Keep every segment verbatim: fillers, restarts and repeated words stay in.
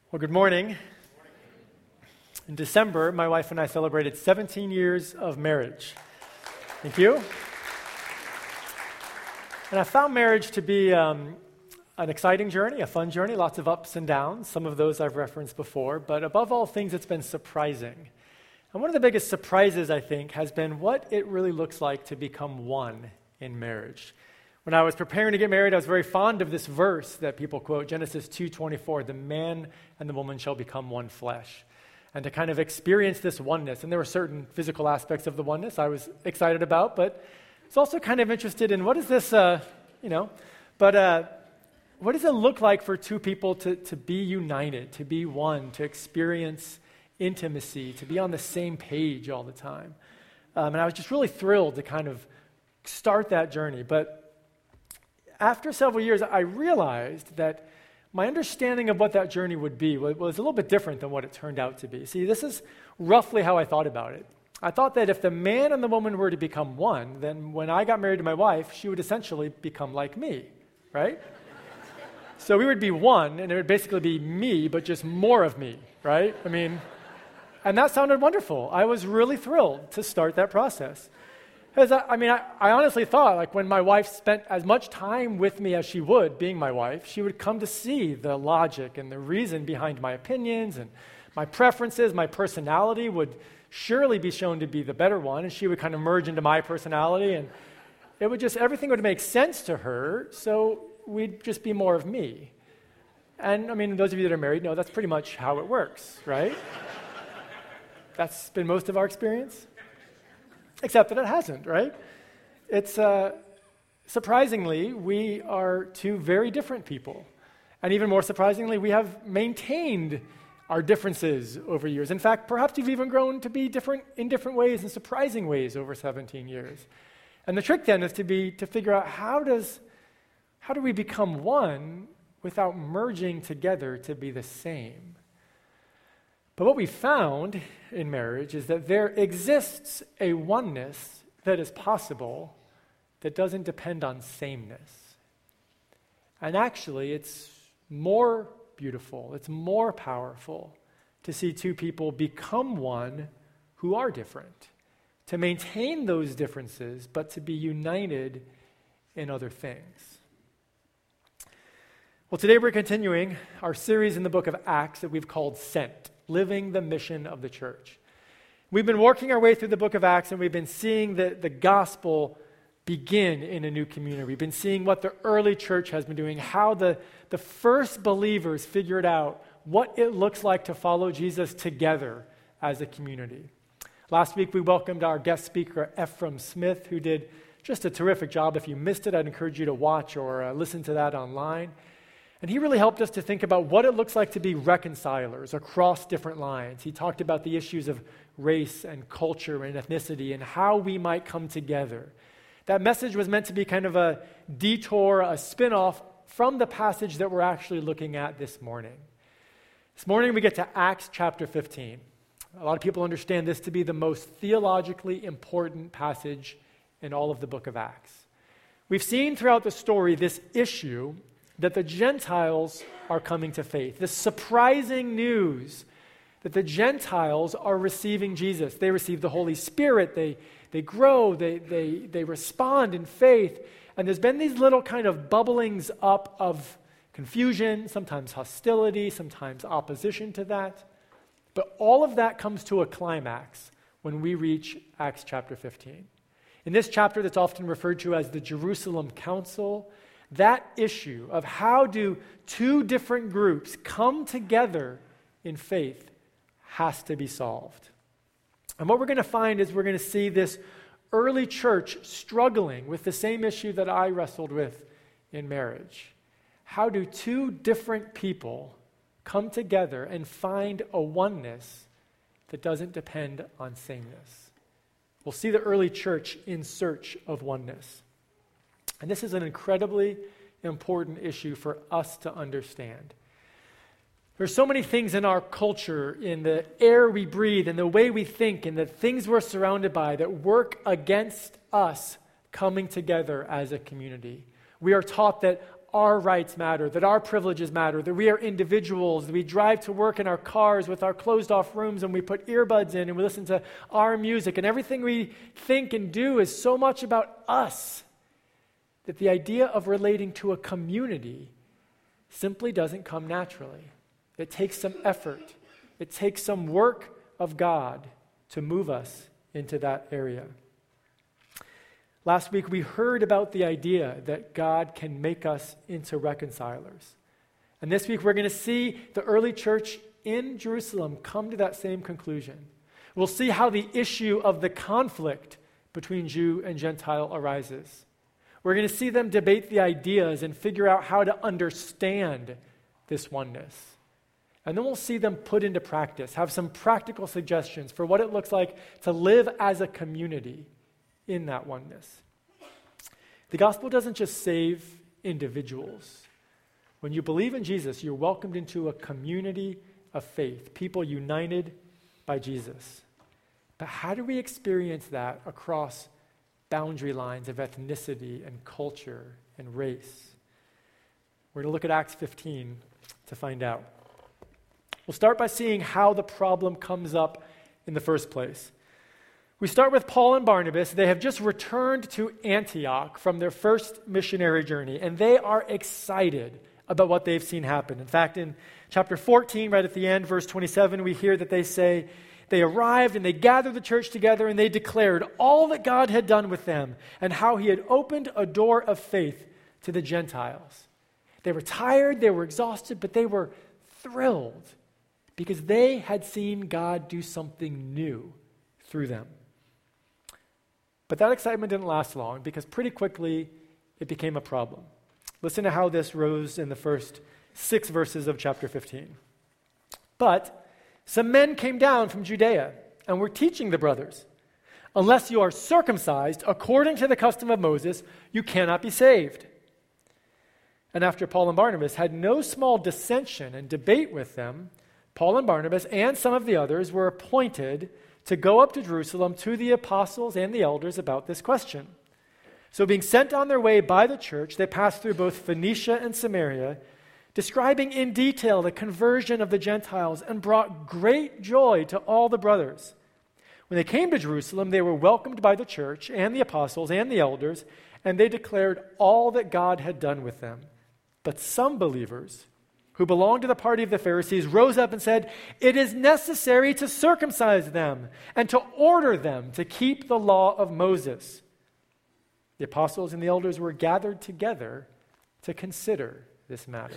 Well, good morning. In December, my wife and I celebrated seventeen years of marriage. Thank you. And I found marriage to be um, an exciting journey, a fun journey, lots of ups and downs. Some of those I've referenced before, but above all things, it's been surprising. And one of the biggest surprises, I think, has been what it really looks like to become one in marriage. When I was preparing to get married, I was very fond of this verse that people quote, Genesis two twenty-four, the man and the woman shall become one flesh. And to kind of experience this oneness, and there were certain physical aspects of the oneness I was excited about, but I was also kind of interested in what is this, uh, you know, but uh, what does it look like for two people to, to be united, to be one, to experience intimacy, to be on the same page all the time? Um, and I was just really thrilled to kind of start that journey, but after several years, I realized that my understanding of what that journey would be was, was a little bit different than what it turned out to be. See, this is roughly how I thought about it. I thought that if the man and the woman were to become one, then when I got married to my wife, she would essentially become like me, right? So we would be one, and it would basically be me, but just more of me, right? I mean, and that sounded wonderful. I was really thrilled to start that process. Because, I, I mean, I, I honestly thought, like, when my wife spent as much time with me as she would, being my wife, she would come to see the logic and the reason behind my opinions and my preferences. My personality would surely be shown to be the better one, and she would kind of merge into my personality, and it would just, everything would make sense to her, so we'd just be more of me. And, I mean, those of you that are married know that's pretty much how it works, right? That's been most of our experience. Except that it hasn't, right? It's, uh, surprisingly, we are two very different people. And even more surprisingly, we have maintained our differences over years. In fact, perhaps we've even grown to be different in different ways, in surprising ways over seventeen years. And the trick then is to be to figure out how does how do we become one without merging together to be the same? But what we found in marriage is that there exists a oneness that is possible that doesn't depend on sameness. And actually, it's more beautiful, it's more powerful to see two people become one who are different, to maintain those differences, but to be united in other things. Well, today we're continuing our series in the book of Acts that we've called Sent. Living the mission of the church. We've been working our way through the book of Acts, and we've been seeing the, the gospel begin in a new community. We've been seeing what the early church has been doing, how the, the first believers figured out what it looks like to follow Jesus together as a community. Last week, we welcomed our guest speaker, Ephraim Smith, who did just a terrific job. If you missed it, I'd encourage you to watch or uh, listen to that online. And he really helped us to think about what it looks like to be reconcilers across different lines. He talked about the issues of race and culture and ethnicity and how we might come together. That message was meant to be kind of a detour, a spin-off from the passage that we're actually looking at this morning. This morning we get to Acts chapter fifteen. A lot of people understand this to be the most theologically important passage in all of the book of Acts. We've seen throughout the story this issue that the Gentiles are coming to faith. This surprising news that the Gentiles are receiving Jesus. They receive the Holy Spirit. They, they grow. They, they, they respond in faith. And there's been these little kind of bubblings up of confusion, sometimes hostility, sometimes opposition to that. But all of that comes to a climax when we reach Acts chapter fifteen. In this chapter that's often referred to as the Jerusalem Council, that issue of how do two different groups come together in faith has to be solved. And what we're going to find is we're going to see this early church struggling with the same issue that I wrestled with in marriage. How do two different people come together and find a oneness that doesn't depend on sameness? We'll see the early church in search of oneness. And this is an incredibly important issue for us to understand. There's so many things in our culture, in the air we breathe, in the way we think, in the things we're surrounded by that work against us coming together as a community. We are taught that our rights matter, that our privileges matter, that we are individuals, that we drive to work in our cars with our closed-off rooms and we put earbuds in and we listen to our music, and everything we think and do is so much about us that the idea of relating to a community simply doesn't come naturally. It takes some effort. It takes some work of God to move us into that area. Last week, we heard about the idea that God can make us into reconcilers. And this week, we're going to see the early church in Jerusalem come to that same conclusion. We'll see how the issue of the conflict between Jew and Gentile arises. We're going to see them debate the ideas and figure out how to understand this oneness. And then we'll see them put into practice, have some practical suggestions for what it looks like to live as a community in that oneness. The gospel doesn't just save individuals. When you believe in Jesus, you're welcomed into a community of faith, people united by Jesus. But how do we experience that across boundary lines of ethnicity and culture and race? We're going to look at Acts fifteen to find out. We'll start by seeing how the problem comes up in the first place. We start with Paul and Barnabas. They have just returned to Antioch from their first missionary journey, and they are excited about what they've seen happen. In fact, in chapter fourteen, right at the end, verse twenty-seven, we hear that they say, they arrived and they gathered the church together and they declared all that God had done with them and how he had opened a door of faith to the Gentiles. They were tired, they were exhausted, but they were thrilled because they had seen God do something new through them. But that excitement didn't last long because pretty quickly it became a problem. Listen to how this rose in the first six verses of chapter fifteen. But some men came down from Judea and were teaching the brothers, unless you are circumcised according to the custom of Moses, you cannot be saved. And after Paul and Barnabas had no small dissension and debate with them, Paul and Barnabas and some of the others were appointed to go up to Jerusalem to the apostles and the elders about this question. So being sent on their way by the church, they passed through both Phoenicia and Samaria, describing in detail the conversion of the Gentiles, and brought great joy to all the brothers. When they came to Jerusalem, they were welcomed by the church and the apostles and the elders, and they declared all that God had done with them. But some believers who belonged to the party of the Pharisees rose up and said, "It is necessary to circumcise them and to order them to keep the law of Moses." The apostles and the elders were gathered together to consider this matter.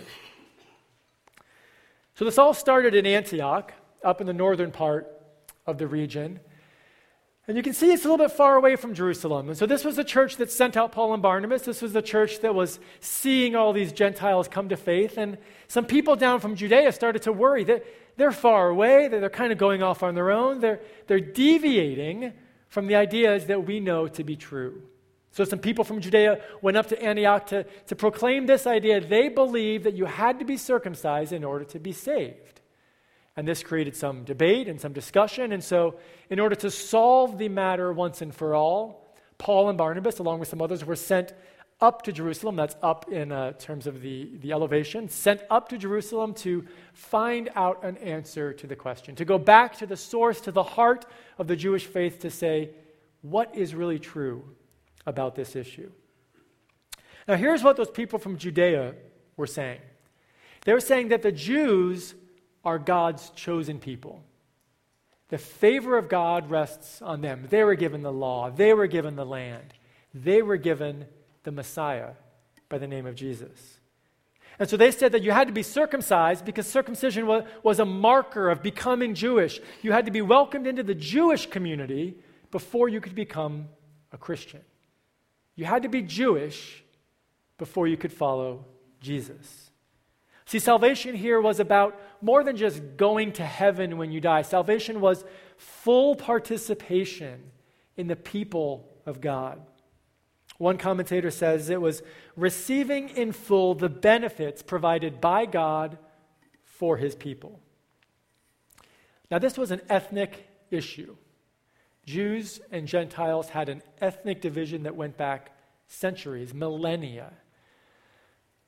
So this all started in Antioch, up in the northern part of the region. And you can see it's a little bit far away from Jerusalem. And so this was the church that sent out Paul and Barnabas. This was the church that was seeing all these Gentiles come to faith. And some people down from Judea started to worry that they're far away, that they're kind of going off on their own. They're, they're deviating from the ideas that we know to be true. So some people from Judea went up to Antioch to, to proclaim this idea. They believed that you had to be circumcised in order to be saved. And this created some debate and some discussion. And so in order to solve the matter once and for all, Paul and Barnabas, along with some others, were sent up to Jerusalem. That's up in uh, terms of the, the elevation. Sent up to Jerusalem to find out an answer to the question. To go back to the source, to the heart of the Jewish faith, to say, what is really true about this issue? Now here's what those people from Judea were saying. They were saying that the Jews are God's chosen people. The favor of God rests on them. They were given the law. They were given the land. They were given the Messiah by the name of Jesus. And so they said that you had to be circumcised because circumcision was, was a marker of becoming Jewish. You had to be welcomed into the Jewish community before you could become a Christian. You had to be Jewish before you could follow Jesus. See, salvation here was about more than just going to heaven when you die. Salvation was full participation in the people of God. One commentator says it was receiving in full the benefits provided by God for his people. Now, this was an ethnic issue. Jews and Gentiles had an ethnic division that went back centuries, millennia.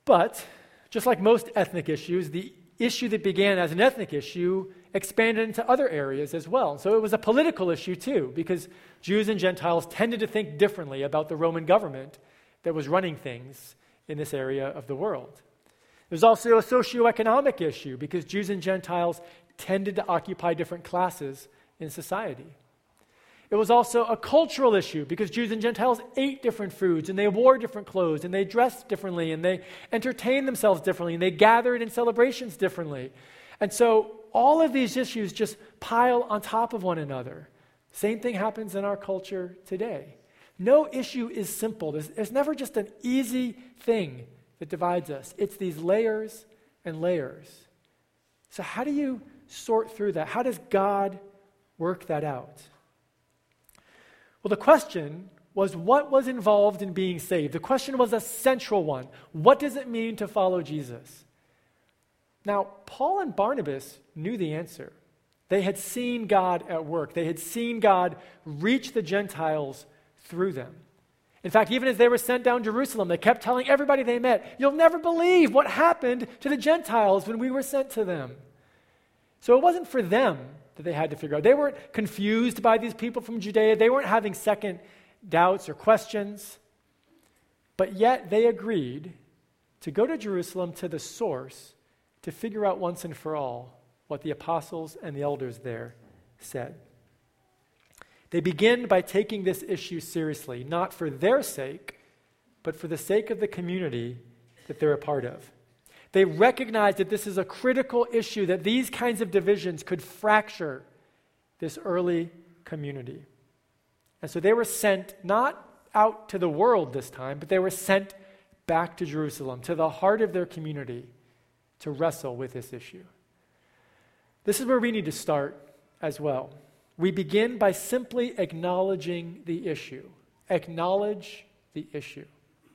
But just like most ethnic issues, the issue that began as an ethnic issue expanded into other areas as well. So it was a political issue too, because Jews and Gentiles tended to think differently about the Roman government that was running things in this area of the world. There's also a socioeconomic issue, because Jews and Gentiles tended to occupy different classes in society. It was also a cultural issue, because Jews and Gentiles ate different foods, and they wore different clothes, and they dressed differently, and they entertained themselves differently, and they gathered in celebrations differently. And so all of these issues just pile on top of one another. Same thing happens in our culture today. No issue is simple. There's, there's never just an easy thing that divides us. It's these layers and layers. So how do you sort through that? How does God work that out? Well, the question was, what was involved in being saved? The question was a central one. What does it mean to follow Jesus? Now, Paul and Barnabas knew the answer. They had seen God at work. They had seen God reach the Gentiles through them. In fact, even as they were sent down to Jerusalem, they kept telling everybody they met, "You'll never believe what happened to the Gentiles when we were sent to them." So it wasn't for them that they had to figure out. They weren't confused by these people from Judea. They weren't having second doubts or questions. But yet they agreed to go to Jerusalem, to the source, to figure out once and for all what the apostles and the elders there said. They begin by taking this issue seriously, not for their sake, but for the sake of the community that they're a part of. They recognize that this is a critical issue, that these kinds of divisions could fracture this early community. And so they were sent not out to the world this time, but they were sent back to Jerusalem, to the heart of their community, to wrestle with this issue. This is where we need to start as well. We begin by simply acknowledging the issue. Acknowledge the issue.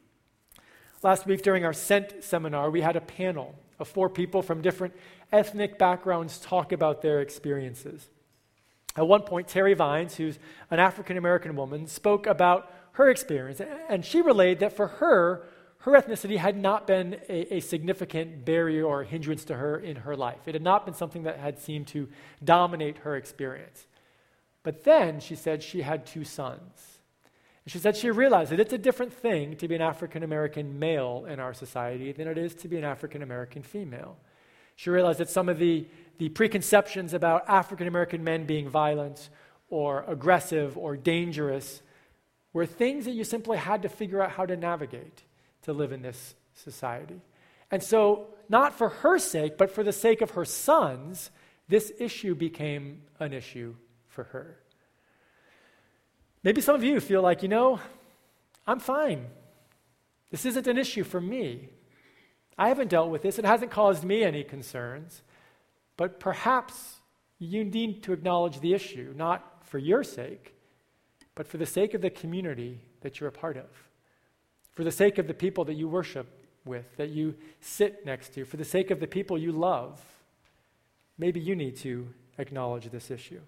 Last week during our Sent seminar, we had a panel of four people from different ethnic backgrounds talk about their experiences. At one point, Terry Vines, who's an African-American woman, spoke about her experience, and she relayed that for her, her ethnicity had not been a, a significant barrier or hindrance to her in her life. It had not been something that had seemed to dominate her experience. But then, she said, she had two sons. And she said she realized that it's a different thing to be an African-American male in our society than it is to be an African-American female. She realized that some of the, the preconceptions about African-American men being violent or aggressive or dangerous were things that you simply had to figure out how to navigate to live in this society. And so, not for her sake, but for the sake of her sons, this issue became an issue for her. Maybe some of you feel like, you know, I'm fine. This isn't an issue for me. I haven't dealt with this. It hasn't caused me any concerns. But perhaps you need to acknowledge the issue, not for your sake, but for the sake of the community that you're a part of, for the sake of the people that you worship with, that you sit next to, for the sake of the people you love. Maybe you need to acknowledge this issue.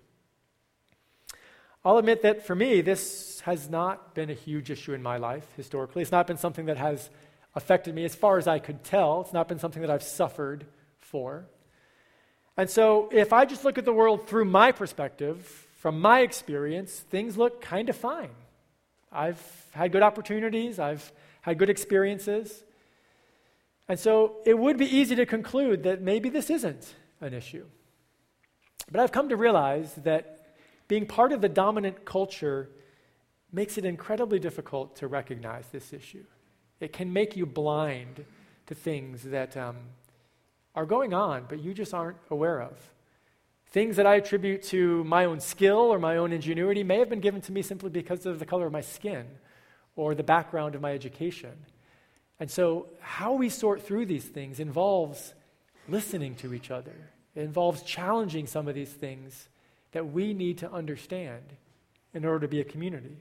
I'll admit that for me, this has not been a huge issue in my life historically. It's not been something that has affected me as far as I could tell. It's not been something that I've suffered for. And so if I just look at the world through my perspective, from my experience, things look kind of fine. I've had good opportunities. I've had good experiences. And so it would be easy to conclude that maybe this isn't an issue. But I've come to realize that being part of the dominant culture makes it incredibly difficult to recognize this issue. It can make you blind to things that um, are going on, but you just aren't aware of. Things that I attribute to my own skill or my own ingenuity may have been given to me simply because of the color of my skin or the background of my education. And so how we sort through these things involves listening to each other. It involves challenging some of these things that we need to understand in order to be a community.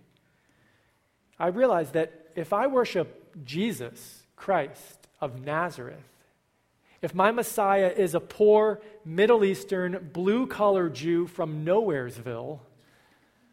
I realize that if I worship Jesus Christ of Nazareth, if my Messiah is a poor, Middle Eastern, blue-collar Jew from Nowheresville,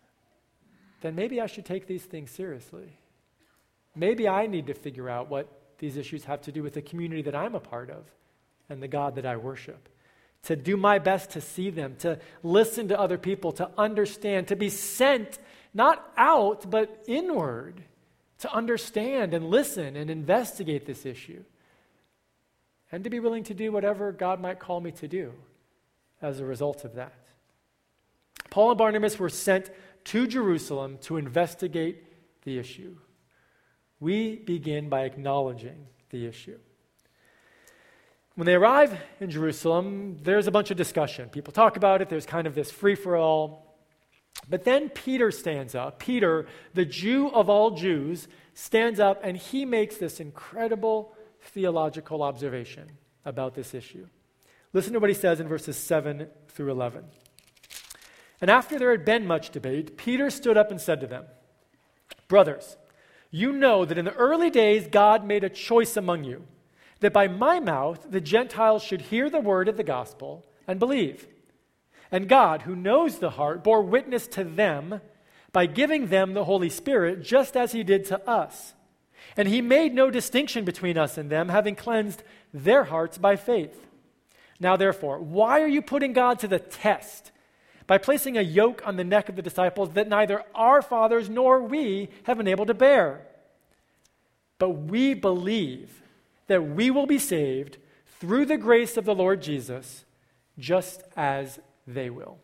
then maybe I should take these things seriously. Maybe I need to figure out what these issues have to do with the community that I'm a part of and the God that I worship. To do my best to see them, to listen to other people, to understand, to be sent not out, but inward, to understand and listen and investigate this issue, and to be willing to do whatever God might call me to do as a result of that. Paul and Barnabas were sent to Jerusalem to investigate the issue. We begin by acknowledging the issue. When they arrive in Jerusalem, there's a bunch of discussion. People talk about it. There's kind of this free-for-all. But then Peter stands up. Peter, the Jew of all Jews, stands up and he makes this incredible theological observation about this issue. Listen to what he says in verses seven through eleven. And after there had been much debate, Peter stood up and said to them, "Brothers, you know that in the early days God made a choice among you, that by my mouth the Gentiles should hear the word of the gospel and believe. And God, who knows the heart, bore witness to them by giving them the Holy Spirit, just as he did to us. And he made no distinction between us and them, having cleansed their hearts by faith. Now therefore, why are you putting God to the test by placing a yoke on the neck of the disciples that neither our fathers nor we have been able to bear? But we believe that we will be saved through the grace of the Lord Jesus, just as they will."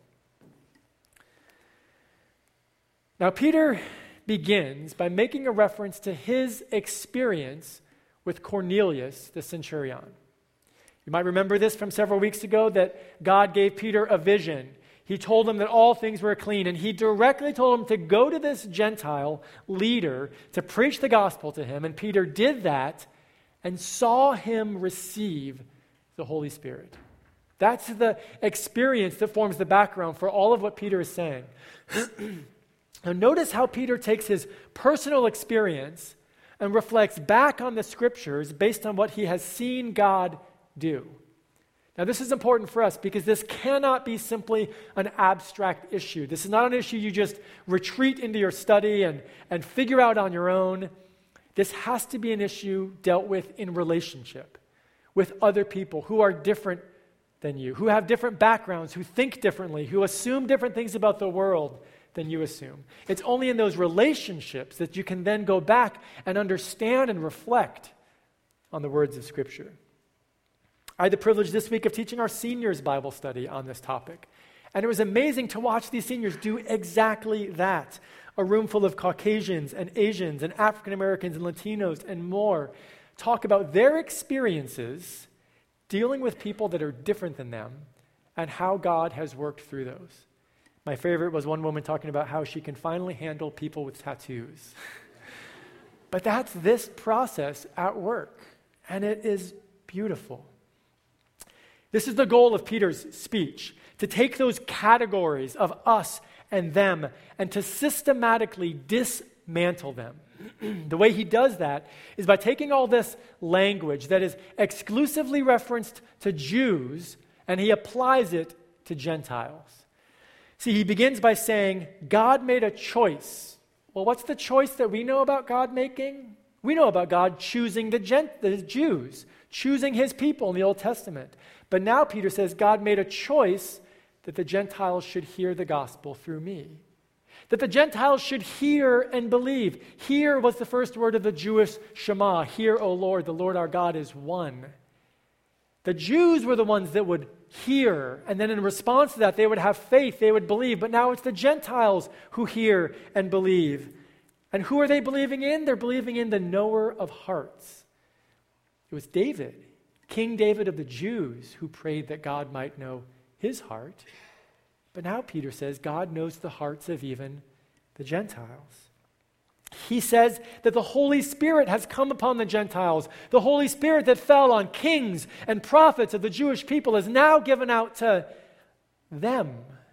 Now, Peter begins by making a reference to his experience with Cornelius, the centurion. You might remember this from several weeks ago, that God gave Peter a vision. He told him that all things were clean, and he directly told him to go to this Gentile leader to preach the gospel to him, and Peter did that and saw him receive the Holy Spirit. That's the experience that forms the background for all of what Peter is saying. Now notice how Peter takes his personal experience and reflects back on the scriptures based on what he has seen God do. Now this is important for us because this cannot be simply an abstract issue. This is not an issue you just retreat into your study and, and figure out on your own. This has to be an issue dealt with in relationship with other people who are different than you, who have different backgrounds, who think differently, who assume different things about the world than you assume. It's only in those relationships that you can then go back and understand and reflect on the words of Scripture. I had the privilege this week of teaching our seniors Bible study on this topic. And it was amazing to watch these seniors do exactly that. A room full of Caucasians and Asians and African Americans and Latinos and more talk about their experiences dealing with people that are different than them and how God has worked through those. My favorite was one woman talking about how she can finally handle people with tattoos. But that's this process at work, and it is beautiful. This is the goal of Peter's speech, to take those categories of us and them and to systematically dismantle them. The way he does that is by taking all this language that is exclusively referenced to Jews and he applies it to Gentiles. See, he begins by saying, God made a choice. Well, what's the choice that we know about God making? We know about God choosing the, Gent- the Jews, choosing his people in the Old Testament. But now Peter says God made a choice that the Gentiles should hear the gospel through me. That the Gentiles should hear and believe. Hear was the first word of the Jewish Shema. Hear, O Lord, the Lord our God is one. The Jews were the ones that would hear, and then in response to that, they would have faith, they would believe. But now it's the Gentiles who hear and believe. And who are they believing in? They're believing in the knower of hearts. It was David, King David of the Jews, who prayed that God might know his heart. But now Peter says God knows the hearts of even the Gentiles. He says that the Holy Spirit has come upon the Gentiles. The Holy Spirit that fell on kings and prophets of the Jewish people is now given out to them.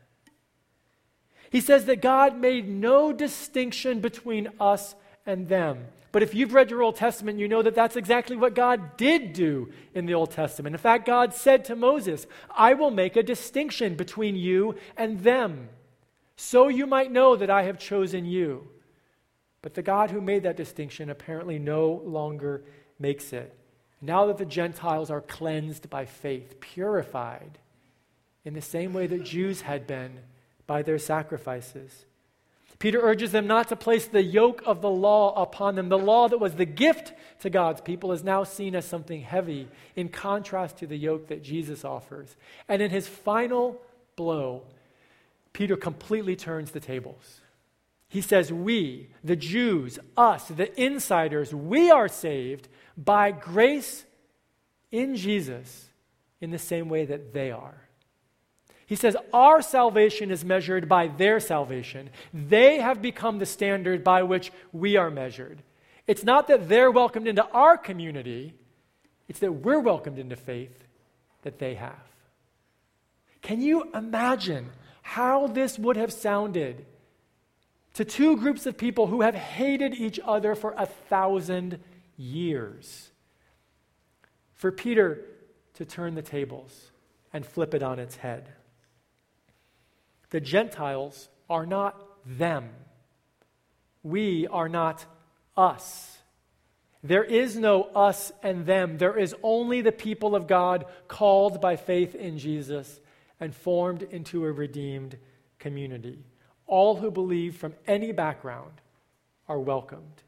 He says that God made no distinction between us and them. But if you've read your Old Testament, you know that that's exactly what God did do in the Old Testament. In fact, God said to Moses, I will make a distinction between you and them, so you might know that I have chosen you. But the God who made that distinction apparently no longer makes it. Now that the Gentiles are cleansed by faith, purified in the same way that Jews had been by their sacrifices. Peter urges them not to place the yoke of the law upon them. The law that was the gift to God's people is now seen as something heavy in contrast to the yoke that Jesus offers. And in his final blow, Peter completely turns the tables. He says, we, the Jews, us, the insiders, we are saved by grace in Jesus in the same way that they are. He says our salvation is measured by their salvation. They have become the standard by which we are measured. It's not that they're welcomed into our community, it's that we're welcomed into faith that they have. Can you imagine how this would have sounded to two groups of people who have hated each other for a thousand years? For Peter to turn the tables and flip it on its head. The Gentiles are not them. We are not us. There is no us and them. There is only the people of God called by faith in Jesus and formed into a redeemed community. All who believe from any background are welcomed.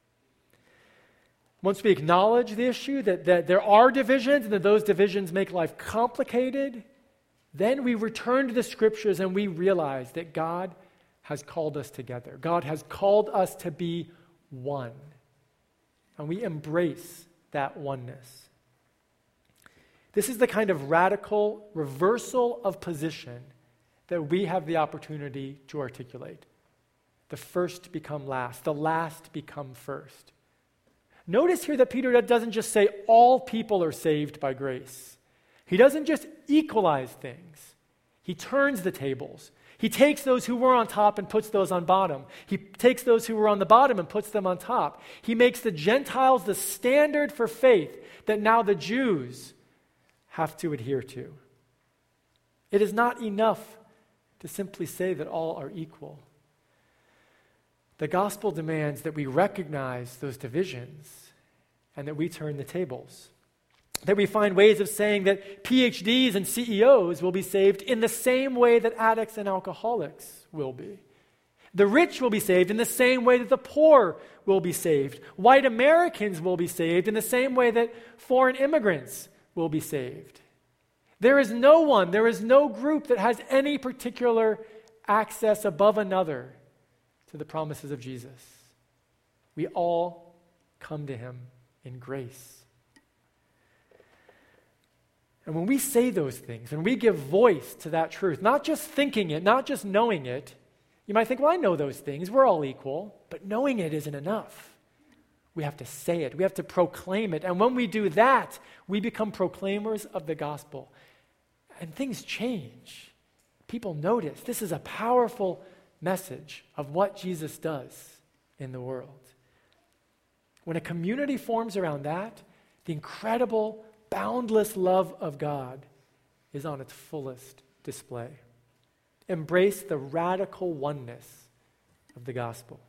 Once we acknowledge the issue that, that there are divisions and that those divisions make life complicated, then we return to the scriptures and we realize that God has called us together. God has called us to be one. And we embrace that oneness. This is the kind of radical reversal of position that we have the opportunity to articulate. The first become last, the last become first. Notice here that Peter doesn't just say all people are saved by grace. He doesn't just equalize things. He turns the tables. He takes those who were on top and puts those on bottom. He takes those who were on the bottom and puts them on top. He makes the Gentiles the standard for faith that now the Jews have to adhere to. It is not enough to simply say that all are equal. The gospel demands that we recognize those divisions and that we turn the tables. That we find ways of saying that P H Ds and C E Os will be saved in the same way that addicts and alcoholics will be. The rich will be saved in the same way that the poor will be saved. White Americans will be saved in the same way that foreign immigrants will be saved. There is no one, there is no group that has any particular access above another to the promises of Jesus. We all come to him in grace. And when we say those things, when we give voice to that truth, not just thinking it, not just knowing it, you might think, well, I know those things. We're all equal. But knowing it isn't enough. We have to say it. We have to proclaim it. And when we do that, we become proclaimers of the gospel. And things change. People notice. This is a powerful message of what Jesus does in the world. When a community forms around that, the incredible boundless love of God is on its fullest display. Embrace the radical oneness of the gospel.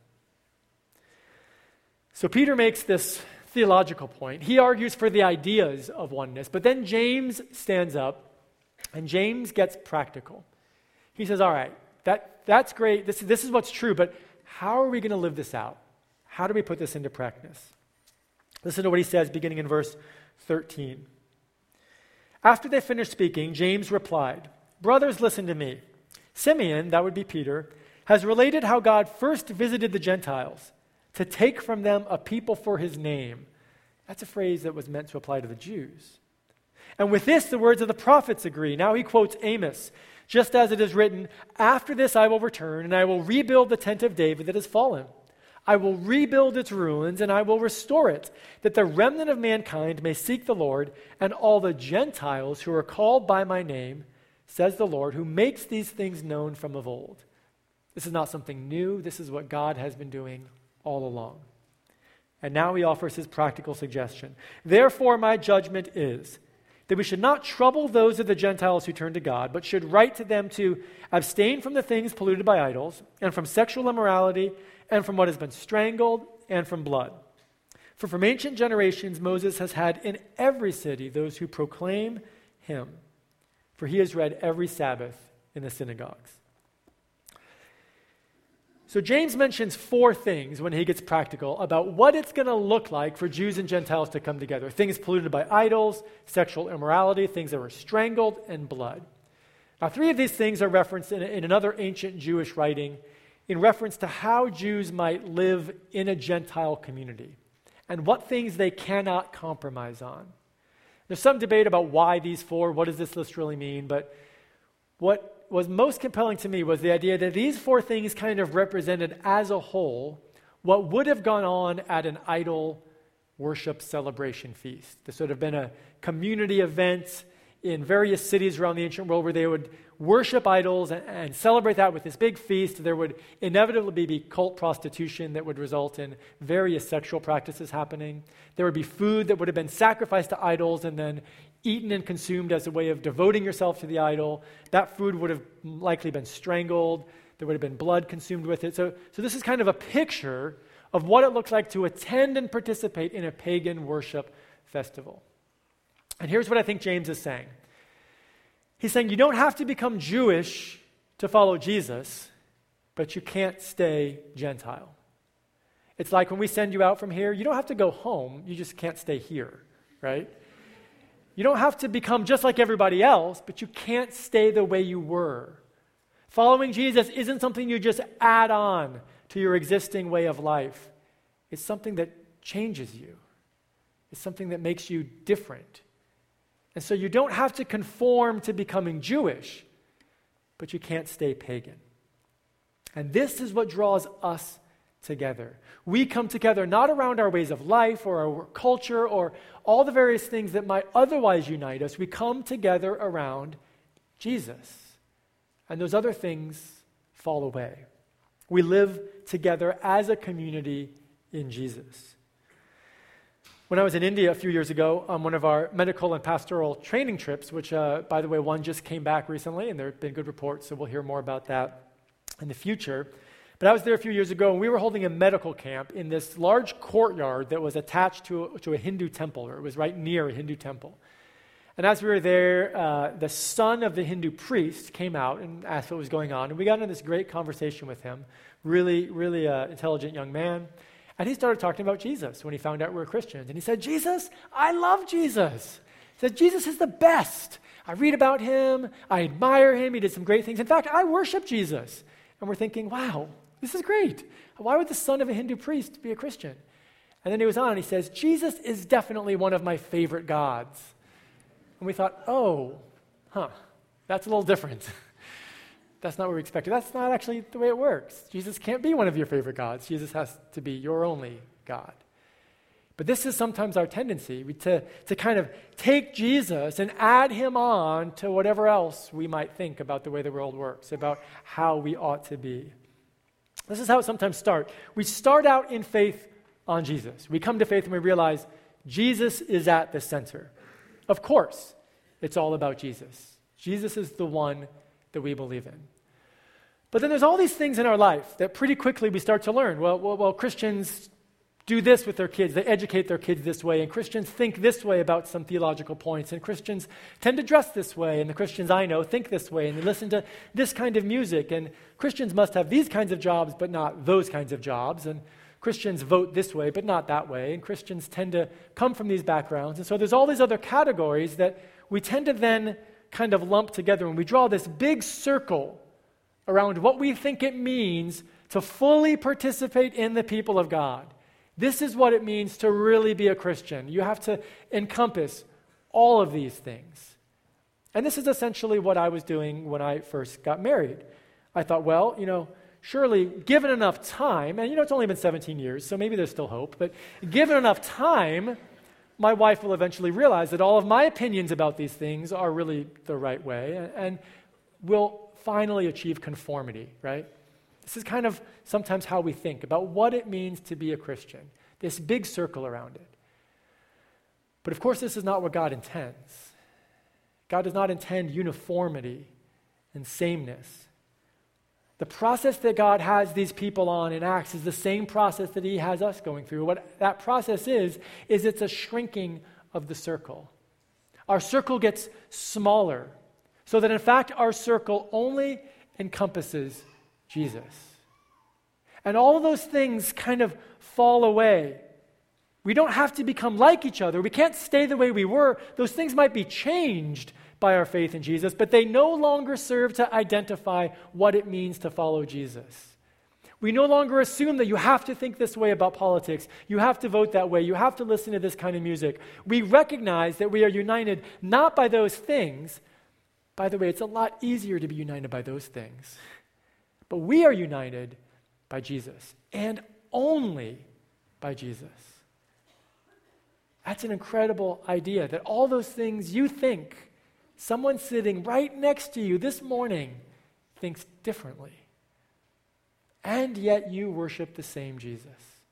So Peter makes this theological point. He argues for the ideas of oneness, but then James stands up and James gets practical. He says, all right, that, that's great. This, this is what's true, but how are we going to live this out? How do we put this into practice? Listen to what he says beginning in verse thirteen. After they finished speaking, James replied, "Brothers, listen to me. Simeon," that would be Peter, "has related how God first visited the Gentiles to take from them a people for his name." That's a phrase that was meant to apply to the Jews. "And with this, the words of the prophets agree." Now he quotes Amos, "Just as it is written, after this I will return, and I will rebuild the tent of David that has fallen. I will rebuild its ruins, and I will restore it, that the remnant of mankind may seek the Lord, and all the Gentiles who are called by my name, says the Lord, who makes these things known from of old." This is not something new. This is what God has been doing all along. And now he offers his practical suggestion. "Therefore, my judgment is that we should not trouble those of the Gentiles who turn to God, but should write to them to abstain from the things polluted by idols, and from sexual immorality, and from what has been strangled, and from blood. For from ancient generations Moses has had in every city those who proclaim him, for he has read every Sabbath in the synagogues. So James mentions four things when he gets practical about what it's going to look like for Jews and Gentiles to come together. Things polluted by idols, sexual immorality, things that were strangled, and blood. Now, three of these things are referenced in, in another ancient Jewish writing in reference to how Jews might live in a Gentile community and what things they cannot compromise on. There's some debate about why these four, what does this list really mean, but what was most compelling to me was the idea that these four things kind of represented as a whole what would have gone on at an idol worship celebration feast. This would have been a community event in various cities around the ancient world where they would worship idols and, and celebrate that with this big feast. There would inevitably be cult prostitution that would result in various sexual practices happening. There would be food that would have been sacrificed to idols and then eaten and consumed as a way of devoting yourself to the idol. That food would have likely been strangled. There would have been blood consumed with it. So, so this is kind of a picture of what it looks like to attend and participate in a pagan worship festival. And here's what I think James is saying. He's saying you don't have to become Jewish to follow Jesus, but you can't stay Gentile. It's like when we send you out from here, you don't have to go home, you just can't stay here, right? You don't have to become just like everybody else, but you can't stay the way you were. Following Jesus isn't something you just add on to your existing way of life. It's something that changes you. It's something that makes you different. And so you don't have to conform to becoming Jewish, but you can't stay pagan. And this is what draws us together. We come together not around our ways of life or our culture or all the various things that might otherwise unite us. We come together around Jesus. And those other things fall away. We live together as a community in Jesus. When I was in India a few years ago on one of our medical and pastoral training trips, which, uh, by the way, one just came back recently, and there have been good reports, so we'll hear more about that in the future. But I was there a few years ago, and we were holding a medical camp in this large courtyard that was attached to a, to a Hindu temple, or it was right near a Hindu temple. And as we were there, uh, the son of the Hindu priest came out and asked what was going on, and we got into this great conversation with him, really, really uh, intelligent young man. And he started talking about Jesus when he found out we were Christians. And he said, Jesus, I love Jesus. He said, Jesus is the best. I read about him. I admire him. He did some great things. In fact, I worship Jesus. And we're thinking, wow, this is great. Why would the son of a Hindu priest be a Christian? And then he was on and he says, Jesus is definitely one of my favorite gods. And we thought, oh, huh, that's a little different. That's not what we expected. That's not actually the way it works. Jesus can't be one of your favorite gods. Jesus has to be your only God. But this is sometimes our tendency to, to kind of take Jesus and add him on to whatever else we might think about the way the world works, about how we ought to be. This is how it sometimes starts. We start out in faith on Jesus. We come to faith and we realize Jesus is at the center. Of course, it's all about Jesus. Jesus is the one that we believe in. But then there's all these things in our life that pretty quickly we start to learn. Well, well, well, Christians do this with their kids. They educate their kids this way, and Christians think this way about some theological points, and Christians tend to dress this way, and the Christians I know think this way, and they listen to this kind of music, and Christians must have these kinds of jobs, but not those kinds of jobs, and Christians vote this way, but not that way, and Christians tend to come from these backgrounds, and so there's all these other categories that we tend to then kind of lump together, and we draw this big circle around what we think it means to fully participate in the people of God. This is what it means to really be a Christian. You have to encompass all of these things. And this is essentially what I was doing when I first got married. I thought, well, you know, surely given enough time, and you know, it's only been seventeen years, so maybe there's still hope, but given enough time, my wife will eventually realize that all of my opinions about these things are really the right way, and, and will finally achieve conformity, right? This is kind of sometimes how we think about what it means to be a Christian, this big circle around it. But of course, this is not what God intends. God does not intend uniformity and sameness. The process that God has these people on in Acts is the same process that he has us going through. What that process is, is it's a shrinking of the circle. Our circle gets smaller, so that in fact our circle only encompasses Jesus. And all of those things kind of fall away. We don't have to become like each other. We can't stay the way we were. Those things might be changed by our faith in Jesus, but they no longer serve to identify what it means to follow Jesus. We no longer assume that you have to think this way about politics. You have to vote that way. You have to listen to this kind of music. We recognize that we are united not by those things. By the way, it's a lot easier to be united by those things. But we are united by Jesus, and only by Jesus. That's an incredible idea, that all those things you think, someone sitting right next to you this morning thinks differently. And yet you worship the same Jesus.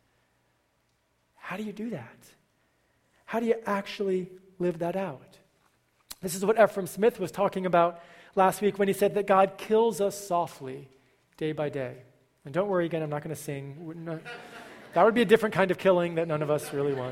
How do you do that? How do you actually live that out? This is what Ephraim Smith was talking about last week when he said that God kills us softly day by day. And don't worry, again, I'm not going to sing. Not, that would be a different kind of killing that none of us really want.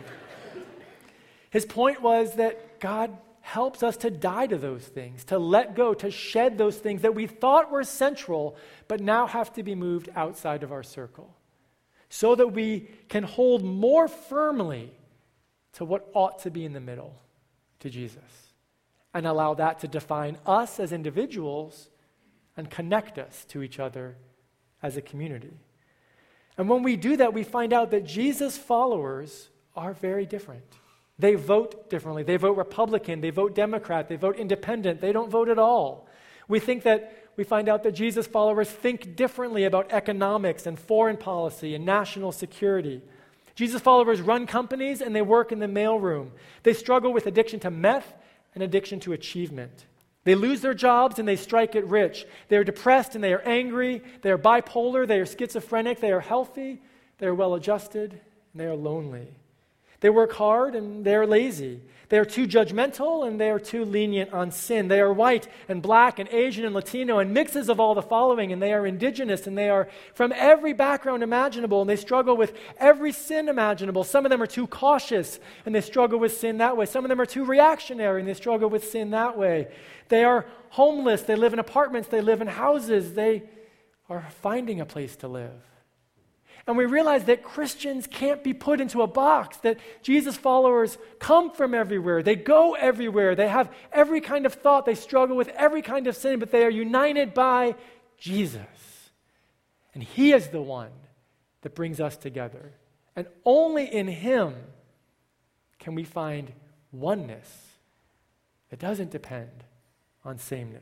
His point was that God helps us to die to those things, to let go, to shed those things that we thought were central, but now have to be moved outside of our circle, so that we can hold more firmly to what ought to be in the middle, to Jesus, and allow that to define us as individuals and connect us to each other as a community. And when we do that, we find out that Jesus' followers are very different. They vote differently. They vote Republican. They vote Democrat. They vote independent. They don't vote at all. We think that, we find out that Jesus' followers think differently about economics and foreign policy and national security. Jesus' followers run companies and they work in the mailroom. They struggle with addiction to meth and addiction to achievement. They lose their jobs and they strike it rich. They are depressed and they are angry. They are bipolar. They are schizophrenic. They are healthy. They are well-adjusted and they are lonely. They work hard and they are lazy. They are too judgmental and they are too lenient on sin. They are white and black and Asian and Latino and mixes of all the following, and they are indigenous and they are from every background imaginable, and they struggle with every sin imaginable. Some of them are too cautious and they struggle with sin that way. Some of them are too reactionary and they struggle with sin that way. They are homeless. They live in apartments. They live in houses. They are finding a place to live. And we realize that Christians can't be put into a box, that Jesus' followers come from everywhere. They go everywhere. They have every kind of thought. They struggle with every kind of sin, but they are united by Jesus. And he is the one that brings us together. And only in him can we find oneness that doesn't depend on sameness.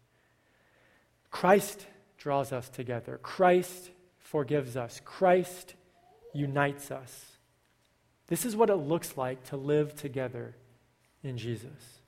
Christ draws us together. Christ forgives us. Christ unites us. This is what it looks like to live together in Jesus.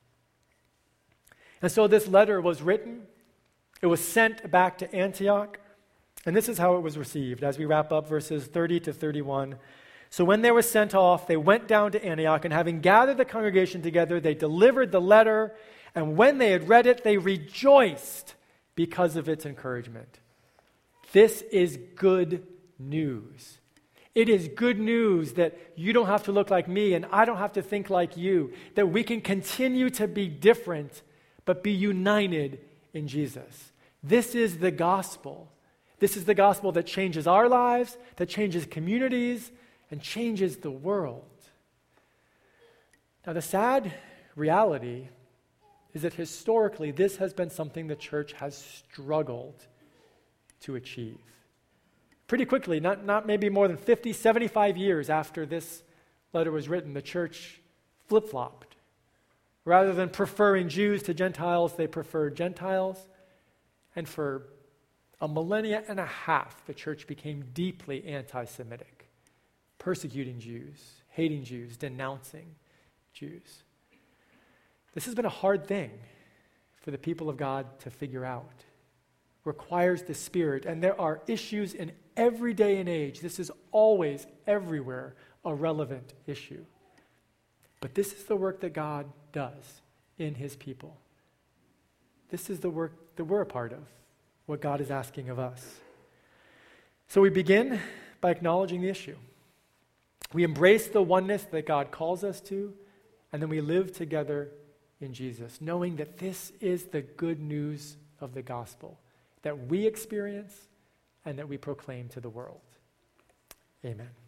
And so this letter was written. It was sent back to Antioch. And this is how it was received as we wrap up verses thirty to thirty-one. So when they were sent off, they went down to Antioch, and having gathered the congregation together, they delivered the letter. And when they had read it, they rejoiced because of its encouragement. This is good news. It is good news that you don't have to look like me and I don't have to think like you, that we can continue to be different but be united in Jesus. This is the gospel. This is the gospel that changes our lives, that changes communities, and changes the world. Now, the sad reality is that historically this has been something the church has struggled to achieve. Pretty quickly, not, not maybe more than fifty, seventy-five years after this letter was written, the church flip-flopped. Rather than preferring Jews to Gentiles, they preferred Gentiles. And for a millennia and a half, the church became deeply anti-Semitic, persecuting Jews, hating Jews, denouncing Jews. This has been a hard thing for the people of God to figure out. Requires the Spirit, and there are issues in every day and age. This is always, everywhere, a relevant issue. But this is the work that God does in his people. This is the work that we're a part of what God is asking of us. So we begin by acknowledging the issue. We embrace the oneness that God calls us to, and then we live together in Jesus, knowing that this is the good news of the gospel that we experience and that we proclaim to the world. Amen.